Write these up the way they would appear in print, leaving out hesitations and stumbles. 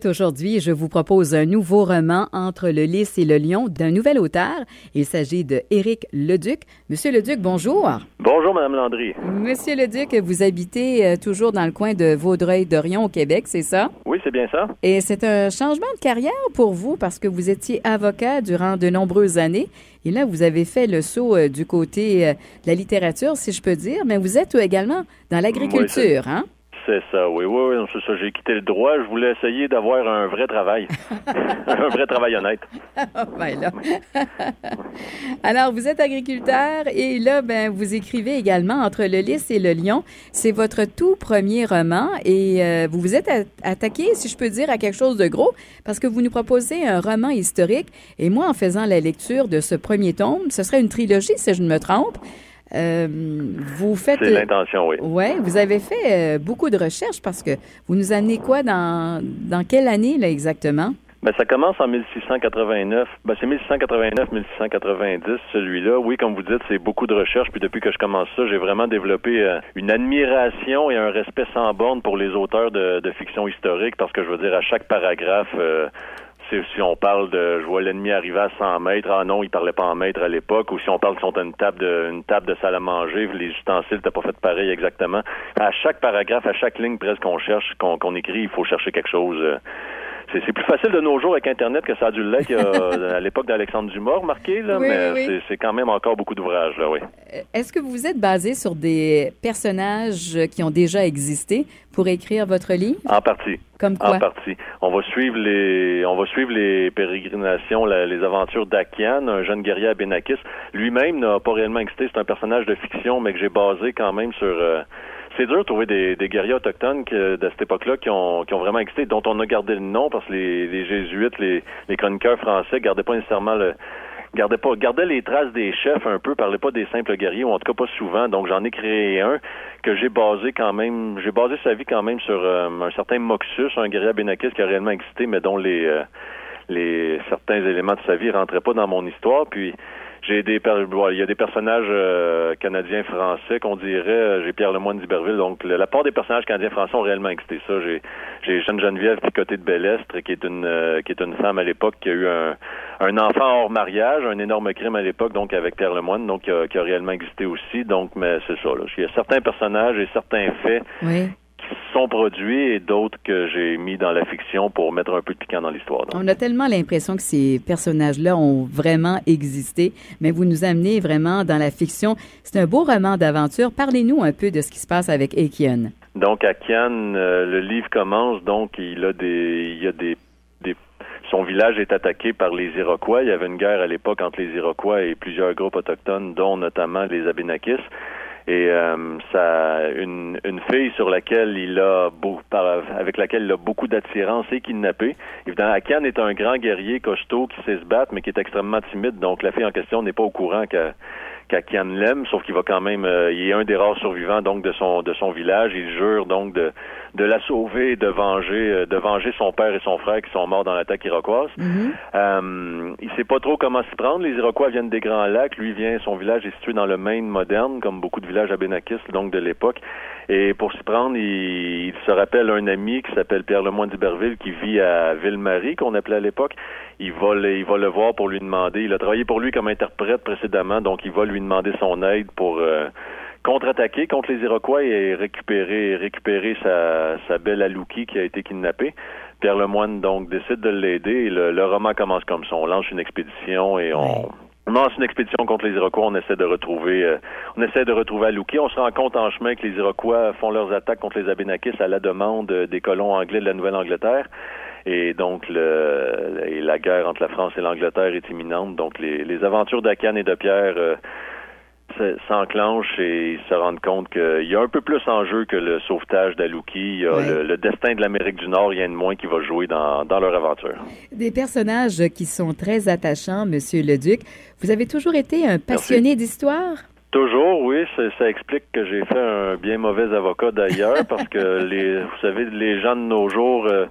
Écoute, aujourd'hui, je vous propose un nouveau roman Entre le lys et le lion d'un nouvel auteur. Il s'agit de Éric Leduc. Monsieur Leduc, bonjour. Bonjour, Mme Landry. Monsieur Leduc, vous habitez toujours dans le coin de Vaudreuil-Dorion au Québec, c'est ça? Oui, c'est bien ça. Et c'est un changement de carrière pour vous parce que vous étiez avocat durant de nombreuses années. Et là, vous avez fait le saut du côté de la littérature, si je peux dire, mais vous êtes également dans l'agriculture, oui, hein? C'est ça, oui, c'est ça. J'ai quitté le droit. Je voulais essayer d'avoir un vrai travail. Un vrai travail honnête. Ben là. Alors, vous êtes agriculteur et là, vous écrivez également Entre le lys et le lion. C'est votre tout premier roman et vous vous êtes attaqué, si je peux dire, à quelque chose de gros parce que vous nous proposez un roman historique et moi, en faisant la lecture de ce premier tome, ce serait une trilogie, si je ne me trompe. Vous faites... C'est l'intention, oui. Oui, vous avez fait beaucoup de recherches parce que vous nous amenez quoi dans quelle année, là, exactement? Ça commence en 1689. C'est 1689-1690, celui-là. Oui, comme vous dites, c'est beaucoup de recherches. Puis depuis que je commence ça, j'ai vraiment développé une admiration et un respect sans borne pour les auteurs de fiction historique parce que, je veux dire, à chaque paragraphe... si on parle de je vois l'ennemi arriver à 100 mètres, ah non, il parlait pas en mètres à l'époque, ou si on parle qu'ils sont à une table de salle à manger, les ustensiles t'as pas fait pareil exactement. À chaque paragraphe, à chaque ligne presque qu'on cherche, qu'on écrit, il faut chercher quelque chose. C'est plus facile de nos jours avec Internet que ça a dû l'être à l'époque d'Alexandre Dumas, remarqué, là, oui, mais oui. C'est quand même encore beaucoup d'ouvrages, là, oui. Est-ce que vous vous êtes basé sur des personnages qui ont déjà existé pour écrire votre livre? En partie. Comme quoi? En partie. On va suivre les pérégrinations, les aventures d'Akian, un jeune guerrier abénakis. Lui-même n'a pas réellement existé, c'est un personnage de fiction, mais que j'ai basé quand même sur... C'est dur de trouver des guerriers autochtones de cette époque-là qui ont vraiment existé, dont on a gardé le nom parce que les jésuites, les chroniqueurs français gardaient pas nécessairement gardaient les traces des chefs un peu, parlaient pas des simples guerriers, ou en tout cas pas souvent. Donc j'en ai créé un que j'ai basé sa vie quand même sur un certain Moxus, un guerrier abénakis qui a réellement existé, mais dont les certains éléments de sa vie rentraient pas dans mon histoire. Puis il y a des personnages canadiens-français qu'on dirait. J'ai Pierre Lemoine d'Iberville. Donc, la part des personnages canadiens-français ont réellement existé. Ça, j'ai Geneviève Picoté de Bellestre, qui est une femme à l'époque qui a eu un enfant hors mariage, un énorme crime à l'époque, donc avec Pierre Lemoine, donc qui a réellement existé aussi. Donc, mais c'est ça. Là. Il y a certains personnages et certains faits. Oui. Qui sont produits et d'autres que j'ai mis dans la fiction pour mettre un peu de piquant dans l'histoire. Donc. On a tellement l'impression que ces personnages-là ont vraiment existé, mais vous nous amenez vraiment dans la fiction. C'est un beau roman d'aventure. Parlez-nous un peu de ce qui se passe avec Achian. Donc, Achian, le livre commence, donc son village est attaqué par les Iroquois. Il y avait une guerre à l'époque entre les Iroquois et plusieurs groupes autochtones, dont notamment les Abénakis. Et une fille sur laquelle avec laquelle il a beaucoup d'attirance est kidnappée. Évidemment, Achian est un grand guerrier costaud qui sait se battre, mais qui est extrêmement timide. Donc la fille en question n'est pas au courant qu'Achian l'aime, sauf qu'il va quand même, il est un des rares survivants donc de son village. Il jure donc de la sauver et de venger son père et son frère qui sont morts dans l'attaque iroquoise. Mm-hmm. Il sait pas trop comment s'y prendre. Les Iroquois viennent des Grands Lacs. Son village est situé dans le Maine moderne, comme beaucoup de villages abénakis donc de l'époque. Et pour s'y prendre, il se rappelle un ami qui s'appelle Pierre Lemoine d'Iberville qui vit à Ville-Marie, qu'on appelait à l'époque. Il va le voir pour lui demander. Il a travaillé pour lui comme interprète précédemment, donc il va lui demander son aide pour contre-attaquer contre les Iroquois et récupérer sa belle Alouki qui a été kidnappée. Pierre Lemoine donc décide de l'aider et le roman commence comme ça. On lance une expédition et on lance une expédition contre les Iroquois. On essaie de retrouver Alouki. On se rend compte en chemin que les Iroquois font leurs attaques contre les Abénakis à la demande des colons anglais de la Nouvelle-Angleterre. Et donc, la guerre entre la France et l'Angleterre est imminente. Donc, les aventures d'Achian et de Pierre s'enclenchent et ils se rendent compte qu'il y a un peu plus en jeu que le sauvetage d'Alouki. Il y a le destin de l'Amérique du Nord, rien de moins qui va jouer dans leur aventure. Des personnages qui sont très attachants, Monsieur Leduc. Vous avez toujours été un passionné d'histoire? Toujours, oui. Ça explique que j'ai fait un bien mauvais avocat d'ailleurs parce que vous savez, les gens de nos jours,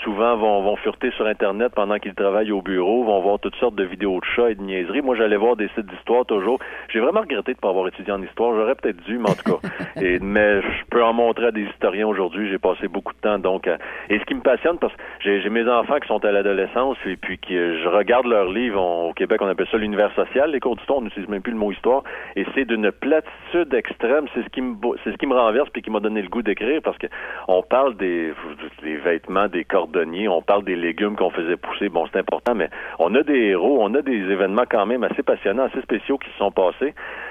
souvent vont fureter sur Internet pendant qu'ils travaillent au bureau, vont voir toutes sortes de vidéos de chats et de niaiseries. Moi, j'allais voir des sites d'histoire toujours. J'ai vraiment regretté de ne pas avoir étudié en histoire. J'aurais peut-être dû, mais en tout cas. Mais je peux en montrer à des historiens aujourd'hui. J'ai passé beaucoup de temps. Donc, et ce qui me passionne, parce que j'ai mes enfants qui sont à l'adolescence et puis je regarde leurs livres. Au Québec, on appelle ça l'univers social. Les cours d'histoire, on n'utilise même plus le mot histoire. Et c'est d'une platitude extrême. C'est ce qui me renverse puis qui m'a donné le goût d'écrire, parce que on parle des vêtements des cordonniers, on parle des légumes qu'on faisait pousser. Bon, c'est important, mais on a des héros, on a des événements quand même assez passionnants, assez spéciaux qui se sont passés.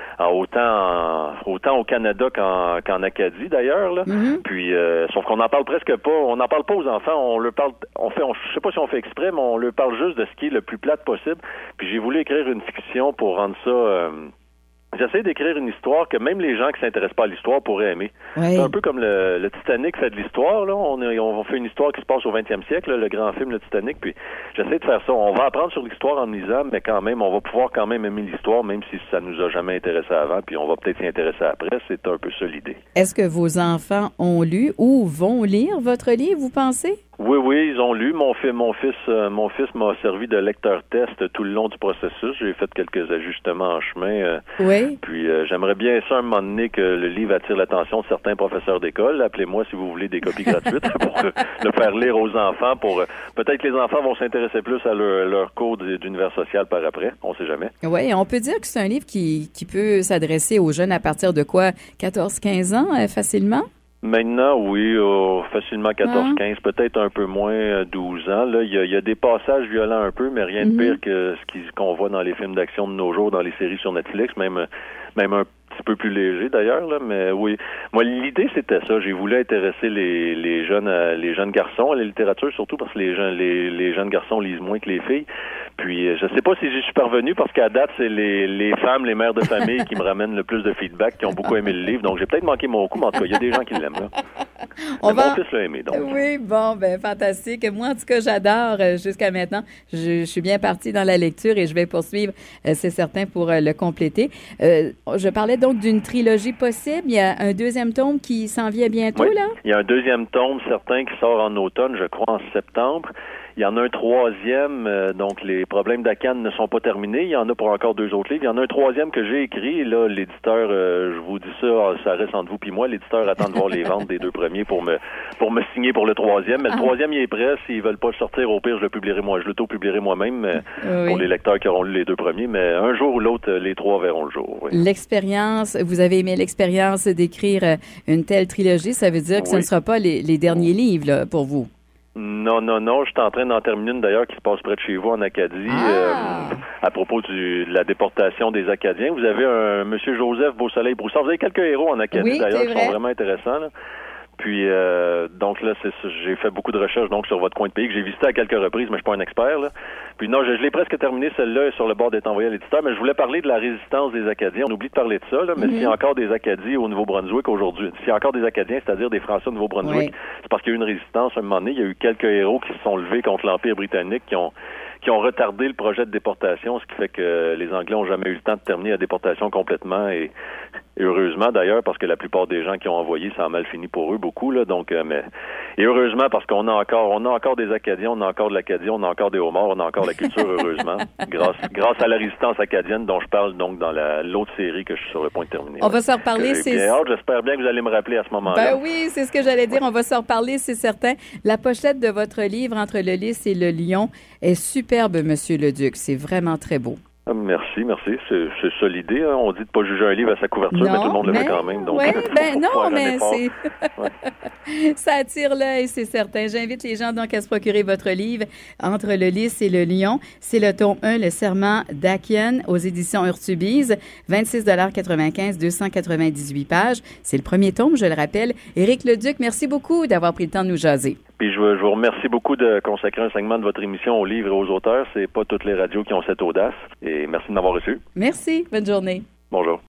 Autant au Canada qu'en Acadie d'ailleurs là. Mm-hmm. Puis sauf qu'on n'en parle presque pas, on n'en parle pas aux enfants, on leur parle, je sais pas si on fait exprès, mais on leur parle juste de ce qui est le plus plate possible. Puis j'ai voulu écrire une fiction pour rendre ça j'essaie d'écrire une histoire que même les gens qui s'intéressent pas à l'histoire pourraient aimer. Oui. C'est un peu comme le Titanic fait de l'histoire, là. On fait une histoire qui se passe au 20e siècle, là, le grand film, le Titanic, puis j'essaie de faire ça. On va apprendre sur l'histoire en lisant, mais quand même, on va pouvoir quand même aimer l'histoire, même si ça nous a jamais intéressé avant, puis on va peut-être s'y intéresser après. C'est un peu ça l'idée. Est-ce que vos enfants ont lu ou vont lire votre livre, vous pensez? Oui, ils ont lu. Mon fils m'a servi de lecteur test tout le long du processus. J'ai fait quelques ajustements en chemin. Oui. Puis j'aimerais bien ça un moment donné que le livre attire l'attention de certains professeurs d'école. Appelez-moi si vous voulez des copies gratuites pour le faire lire aux enfants. Peut-être que les enfants vont s'intéresser plus à leur cours d'univers social par après. On sait jamais. Oui, on peut dire que c'est un livre qui peut s'adresser aux jeunes à partir de quoi? 14-15 ans, facilement? Maintenant, oui, facilement 14-15, peut-être un peu moins 12 ans. Là, il y a des passages violents un peu, mais rien de pire que qu'on voit dans les films d'action de nos jours, dans les séries sur Netflix, même un petit peu plus léger d'ailleurs, là, mais oui. Moi, l'idée c'était ça. J'ai voulu intéresser les jeunes garçons à la littérature, surtout parce que les jeunes garçons lisent moins que les filles. Puis je sais pas si j'y suis parvenu, parce qu'à date, c'est les femmes, les mères de famille qui me ramènent le plus de feedback, qui ont beaucoup aimé le livre. Donc j'ai peut-être manqué mon coup, mais en tout cas, il y a des gens qui l'aiment là. Mon fils l'a aimé, donc. Oui, bon, ben fantastique. Moi, en tout cas, j'adore jusqu'à maintenant. Je suis bien partie dans la lecture et je vais poursuivre, c'est certain, pour le compléter. Je parlais donc d'une trilogie possible. Il y a un deuxième tome qui s'en vient bientôt, oui, là? Il y a un deuxième tome certain qui sort en automne, je crois en septembre. Il y en a un troisième, donc les problèmes d'Akan ne sont pas terminés. Il y en a pour encore 2 autres livres. Il y en a un troisième que j'ai écrit. Et là, l'éditeur, je vous dis ça reste entre vous puis moi. L'éditeur attend de voir les ventes des 2 premiers pour me signer pour le troisième. Mais le troisième, il est prêt. S'ils veulent pas le sortir, au pire, je l'auto-publierai moi-même pour les lecteurs qui auront lu les 2 premiers. Mais un jour ou l'autre, les 3 verront le jour. Oui. L'expérience, vous avez aimé l'expérience d'écrire une telle trilogie. Ça veut dire que ce ne sera pas les derniers livres là, pour vous. Non. Je suis en train d'en terminer une d'ailleurs qui se passe près de chez vous en Acadie à propos de la déportation des Acadiens. Vous avez un monsieur Joseph Beausoleil-Broussard. Vous avez quelques héros en Acadie d'ailleurs qui sont vraiment intéressants. Là. Puis donc là, j'ai fait beaucoup de recherches donc sur votre coin de pays que j'ai visité à quelques reprises, mais je suis pas un expert. Là. Puis non, je l'ai presque terminé, celle-là est sur le bord d'être envoyée à l'éditeur, mais je voulais parler de la résistance des Acadiens. On oublie de parler de ça, là, mais s'il y a encore des Acadiens au Nouveau-Brunswick aujourd'hui, s'il y a encore des Acadiens, c'est-à-dire des Français au Nouveau-Brunswick, c'est parce qu'il y a eu une résistance à un moment donné. Il y a eu quelques héros qui se sont levés contre l'Empire britannique, qui ont retardé le projet de déportation, ce qui fait que les Anglais n'ont jamais eu le temps de terminer la déportation complètement et heureusement d'ailleurs, parce que la plupart des gens qui ont envoyé, ça a mal fini pour eux, beaucoup, là, donc, et heureusement, parce qu'on a encore des Acadiens, on a encore de l'Acadie, on a encore des homards, on a encore la culture, heureusement, grâce à la résistance acadienne dont je parle donc dans l'autre série que je suis sur le point de terminer. On va s'en reparler, j'espère bien que vous allez me rappeler à ce moment-là. Ben oui, c'est ce que j'allais dire, on va s'en reparler, c'est certain. La pochette de votre livre, Entre le lys et le lion, est superbe, Monsieur Leduc, c'est vraiment très beau. Merci. C'est ça l'idée. Hein. On dit de pas juger un livre à sa couverture, mais tout le monde le fait quand même. Donc, mais c'est... ça attire l'œil, c'est certain. J'invite les gens donc à se procurer votre livre, Entre le lys et le lion. C'est le tome 1, Le serment d'Akian, aux éditions Urtubise. 26,95 $, 298 pages. C'est le premier tome, je le rappelle. Éric Leduc, merci beaucoup d'avoir pris le temps de nous jaser. Puis je vous remercie beaucoup de consacrer un segment de votre émission aux livres et aux auteurs. C'est pas toutes les radios qui ont cette audace. Et merci de m'avoir reçu. Merci. Bonne journée. Bonjour.